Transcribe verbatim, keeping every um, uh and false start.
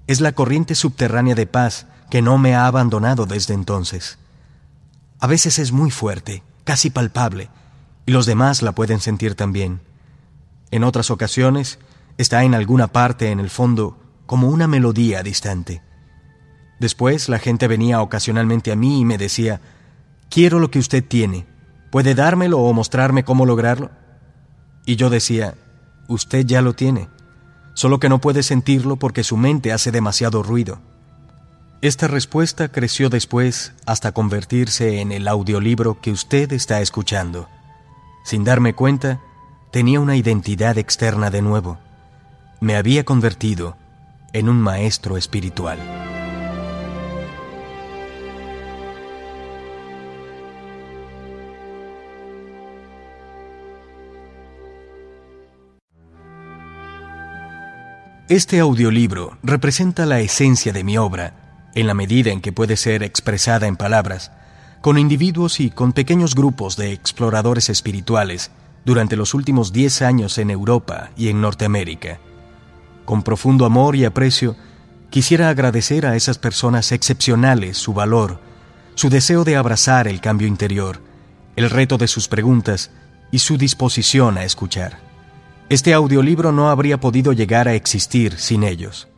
Es la corriente subterránea de paz que no me ha abandonado desde entonces. A veces es muy fuerte, casi palpable, y los demás la pueden sentir también. En otras ocasiones, está en alguna parte en el fondo como una melodía distante. Después, la gente venía ocasionalmente a mí y me decía: «Quiero lo que usted tiene. ¿Puede dármelo o mostrarme cómo lograrlo?». Y yo decía: «Usted ya lo tiene, solo que no puede sentirlo porque su mente hace demasiado ruido». Esta respuesta creció después hasta convertirse en el audiolibro que usted está escuchando. Sin darme cuenta, tenía una identidad externa de nuevo. Me había convertido en un maestro espiritual. Este audiolibro representa la esencia de mi obra, en la medida en que puede ser expresada en palabras, con individuos y con pequeños grupos de exploradores espirituales durante los últimos diez años en Europa y en Norteamérica. Con profundo amor y aprecio, quisiera agradecer a esas personas excepcionales su valor, su deseo de abrazar el cambio interior, el reto de sus preguntas y su disposición a escuchar. Este audiolibro no habría podido llegar a existir sin ellos.